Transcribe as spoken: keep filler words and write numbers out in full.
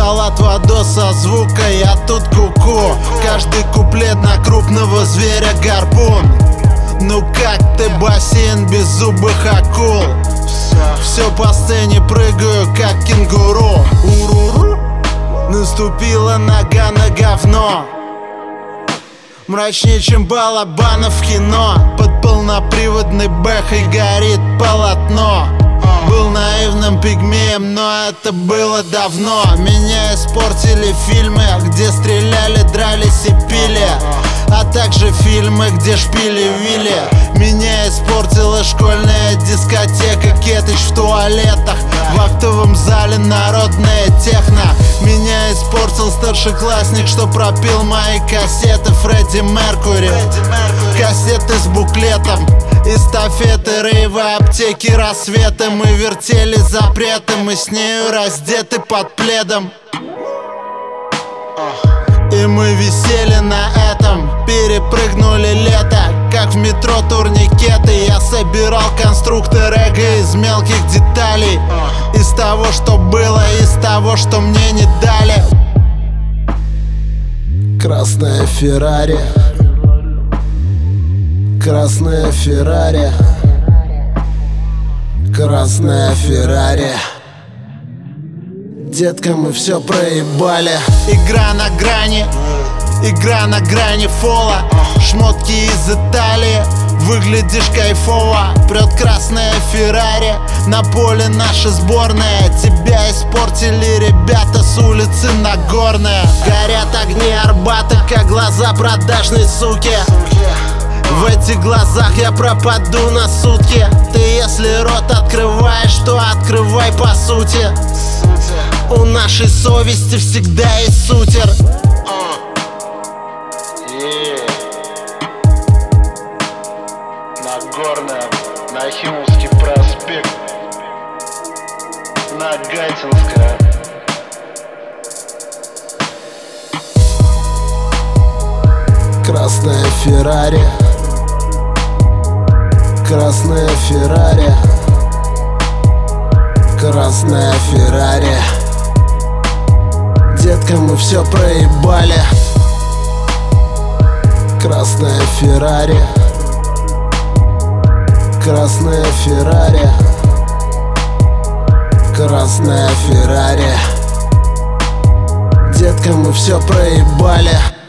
Устал от водоса звука, я тут куку. Каждый куплет на крупного зверя гарпун. Ну как ты, бассейн без зубых акул? Все по сцене прыгаю, как кенгуру. Уруру. Наступила нога на говно. Мрачнее, чем балабанов в кино. Под полноприводной бэхой горит полотно. Был наивным пигмеем, но это было давно. Меня испортили фильмы, где стреляли, дрались и пили, а также фильмы, где шпили-вили. Меня испортила школьная дискотека, кетыч в туалетах, в актовом зале народная техно. Меня испортил старшеклассник, что пропил мои кассеты Фредди Меркури. Кассеты с буклетом, эстафеты, рейвы, аптеки, рассветы. Мы вертели запреты, мы с нею раздеты под пледом. И мы висели на этом, перепрыгнули лето, как в метро турникеты. Я собирал конструктор эго из мелких деталей, из того, что было, из того, что мне не дали. Красная Феррари, красная Феррари, красная Феррари. Детка, мы все проебали. Игра на грани, игра на грани фола. Шмотки из Италии, выглядишь кайфово. Прет красная Феррари, на поле наша сборная. Тебя испортили ребята с улицы Нагорная. Горят огни Арбата, как глаза продажной суки. В этих глазах я пропаду на сутки. Ты если рот открываешь, то открывай по сути. У нашей совести всегда есть сутер. Нагорная, Нахимовский проспект, Нагатинская. Красная Феррари, красная Феррари, красная Феррари. Детка, мы все проебали. Красная Феррари, красная Феррари, красная Феррари. Детка, мы все проебали.